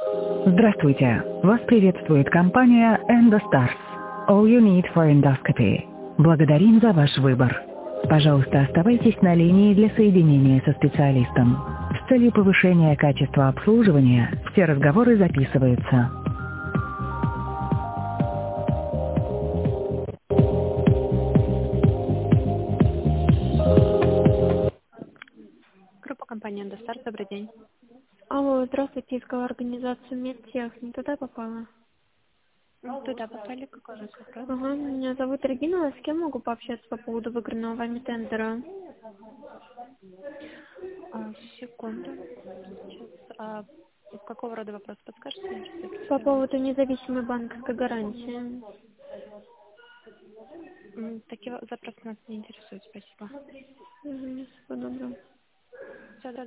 Здравствуйте! Вас приветствует компания EndoStars. All you need for endoscopy. Благодарим за ваш выбор. Пожалуйста, оставайтесь на линии для соединения со специалистом. С целью повышения качества обслуживания все разговоры записываются. Группа компании «Эндостар», добрый день. Алло, здравствуйте, искала организацию медтех. Не туда попала? Туда попали, какой у вас вопрос? Ага, меня зовут Регина. С кем могу пообщаться по поводу выигранного вами тендера? Секунду. Сейчас. Какого рода вопрос подскажете? Я сейчас По зарегистрирую. поводу независимой банковской гарантии. Такие запросы нас не интересуют, спасибо. Угу, всего доброго. Всё,